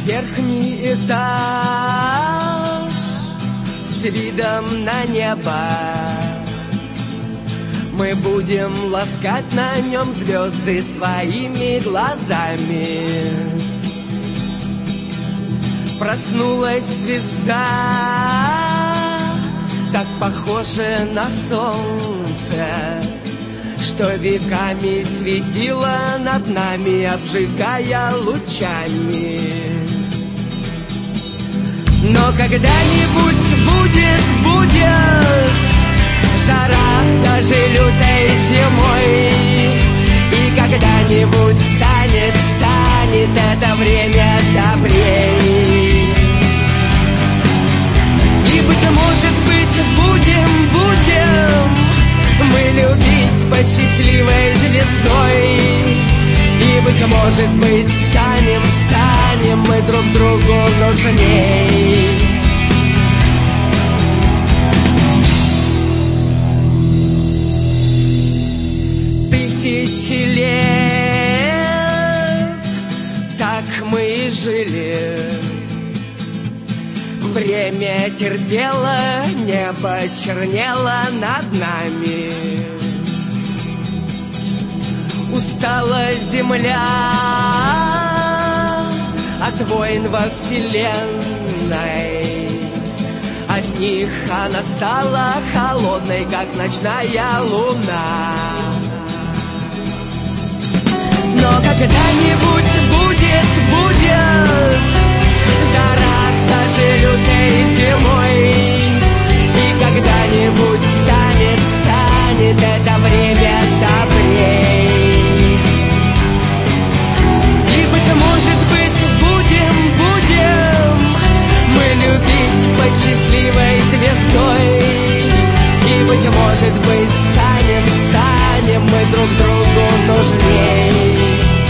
верхний этаж с видом на небо. Мы будем ласкать на нем звезды своими глазами. Проснулась звезда, так похожа на солнце, что веками светила над нами, обжигая лучами. Но когда-нибудь будет жара даже лютой зимой, и когда-нибудь станет это время добрей. И быть может будем мы любить под счастливой звездой. И быть может станем мы друг другу нужней. Тысячи лет так мы и жили. Время терпело, небо чернело над нами. Устала земля от войн во вселенной. От них она стала холодной, как ночная луна. Но когда-нибудь будет жара даже лютой зимой, и когда-нибудь станет это время добрей. И быть может будем мы любить под счастливой звездой. И быть может станем мы друг другу нужней.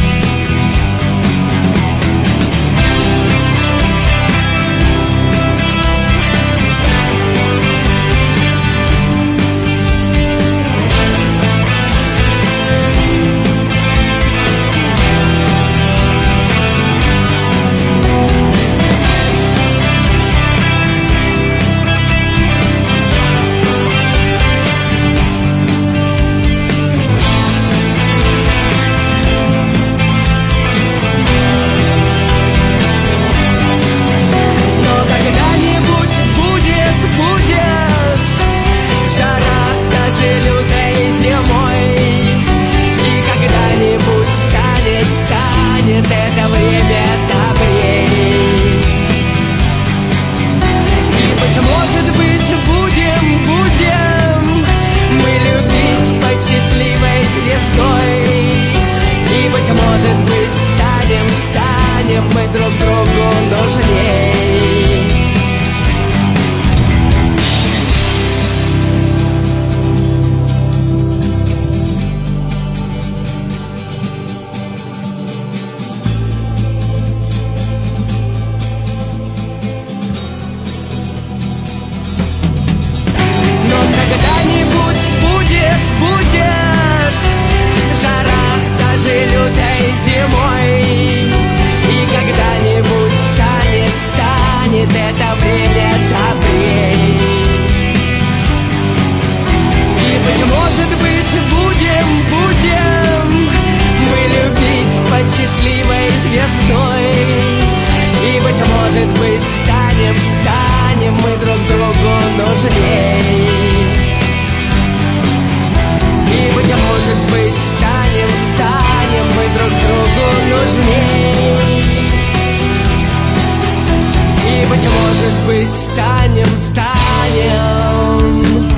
Это время добрей. И быть может будем мы любить под счастливой звездой. И быть может станем мы друг другу нужней. Будет жара даже лютой зимой, и когда-нибудь станет это время добрей. И быть может будем мы любить под счастливой звездой. И быть может станем мы друг другу нужней. И быть может станем мы друг другу нужней. И быть может станем